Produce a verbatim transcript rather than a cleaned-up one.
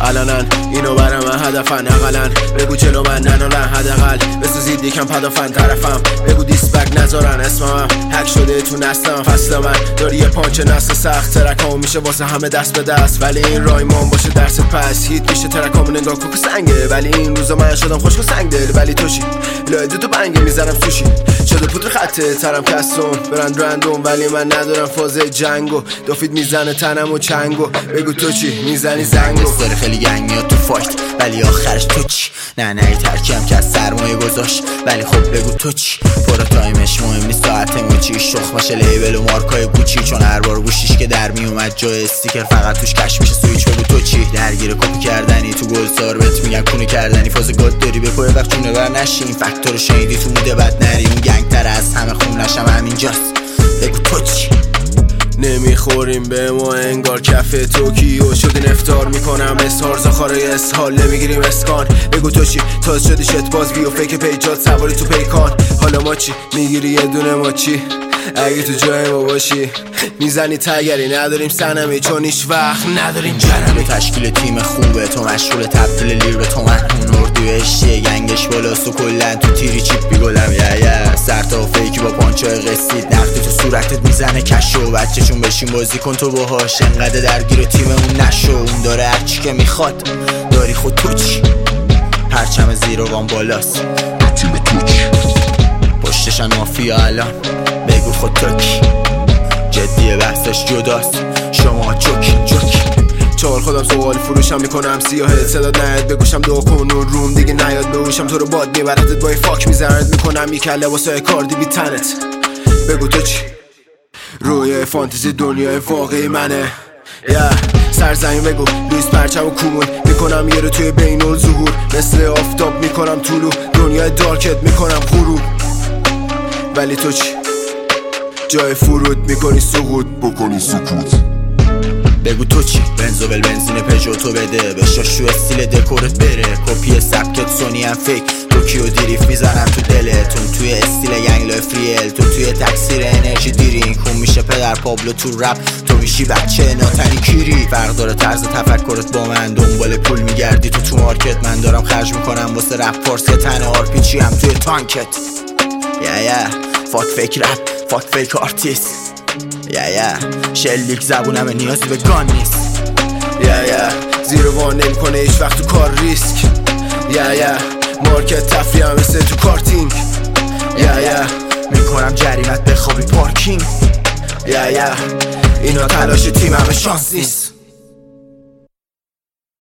علنن اینو برای من هدفن اقلن بگو جلو من ننالن حداقل بسازید یکم پدافن طرفم بگو دیسبک نذارن اسمم حک شده تو نسلم فصل من داری یه پانچ نسل سخت ترکامو میشه واسه همه دست به دست ولی این رایمان باشه درس پس هیت میشه ترکامو نگاه کوکو سنگه ولی این روزا من شدم خوشگو سنگ دل ولی توشی لای دو تا بنگه میزنم سوشی شده پودر خطه ترم کسون برند رندوم ولی من ندارم فازه جنگو دافید میزنه تنم و چنگو بگو تو چی میزنی زنگو داره خیلی گنگ میاد تو فایت ولی آخرش تو چی نه نه ترکیم که از سرمایه گذاشت ولی خب بگو تو چی پرو تایمش مهم نیست ساعتمو چی شخمش لیبل و مارکای گوچی چون هر بار گوشیش که در میومد جای استیکر فقط توش کش میشه سویچ بگو تو چی درگیر کپی کردنی تو گل ثابت میگن کونی کردنی فاز گاد داری به کوه وقت جونه بر نشی این فاکتور شنیدی تو موده بد نری اون گنگ تر از همه خونشم همینجاست بگو تو چی نمیخوریم به ما انگار کف توکیو شدین افتار میکنم اسهار زخارای اسهال نمیگیریم اسکان بگو تو چی تاز شدی شت باز ویو فیک پیجات سواری تو پیکان حالا ما چی میگیری یه دونه ما چی اگه تو جای ما باشی میزنی تگری نداریم سنمی چون هیچ وقت نداریم جنمی تشکیل تیم خوبه تو مشغول تبدیل لیر به تومن اون اردو اشیه گنگش بالاست و کلن تو تیری چیپ بیگلم یه یه سر تا فیکی با پانچای قسید نقدی تو صورتت میزنه کشو بچه چون بشین بازی کن تو باهاش انقدر درگیر تیممون نشو اون داره هرچی که میخواد داری خود تو چی پرچم زیر و وان بالاست تیم تو چی پشتشن مافیا الان بگو خود تو کی جدیه بحثش جداست شما چوکی چوکی چهار خودم سوال فروشم میکنم سیاهت صداد نیاد بگوشم دو کن اون روم دیگه نیاد بهوشم تو رو باد میبردت با فاک میزنت میکنم یک لباسای کاردی بی تنت بگو تو چی روی فانتزی دنیای واقعی منه yeah. سرزمین بگو لویس پرچم و کومون میکنم یه رو توی بین الظهور مثل آفتاب میکنم طولو دنیای دارکت میکنم غروب ولی تو چی جای فرود میکنی سقوط بکنی سکوت بگو تو چی بنزو بل بنزین پژو تو بده بشاش تو استیل دکورت بره کپی سبکت سونی هم فیک توکیو دیریف میزنم تو دلتون توی استیل ینگ لای فریل تو توی تکثیر انرژی دیرین کون میشه پدر پابلو تو رپ تو میشی بچه ناتنی کیری فرق داره طرز تفکرت با من دنبال پول میگردی تو تو مارکت من دارم خرج میکنم واسه رپ فارس که تن آرپیچی هم توی تانکت یا یا فاک فیک رپ فاک فیک آرتیست یا یا شلیک زبونم نیازی به گان نیست یا یا زیر وان نمی کنه ایش وقت تو کار ریسک یا یا مارکت تفریه هم مثل تو کارتینگ یا یا میکنم جریمت بخوابی پارکینگ یا یا اینا تلاش تیم همه شانس نیست